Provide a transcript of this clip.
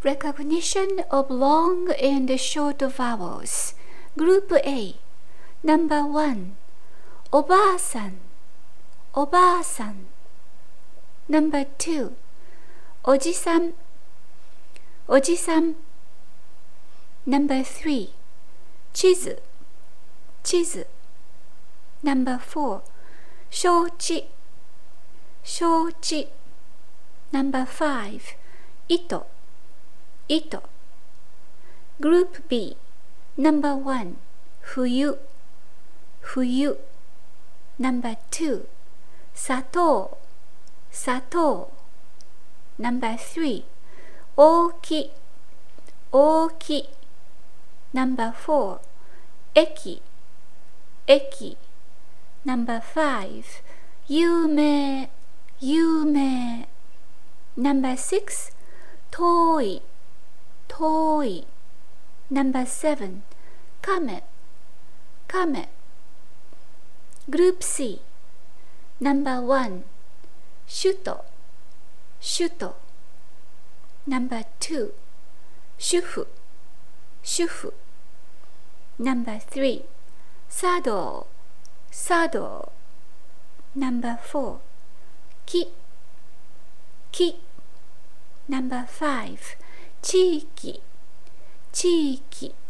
Recognition of long and short vowels. Group A. Number 1. おばあさん、おばあさん。Number 2. おじさん、おじさん。Number 3. 地図、地図。Number 4. 承知、承知。Number 5. 糸、糸。Group B. Number 1. 冬、冬。Number 2. 砂糖、砂糖。Number 3. 大き、大き。Number 4. 駅、駅。Number 5. 有名、有名。Number 6. 遠い、遠い。Number 7. 亀、亀。Group C. Number 1. 首都、首都。Number 2. 主婦、主婦。Number 3. 茶道、茶道。Number 4. 木、木。Number 5. 地域、地域。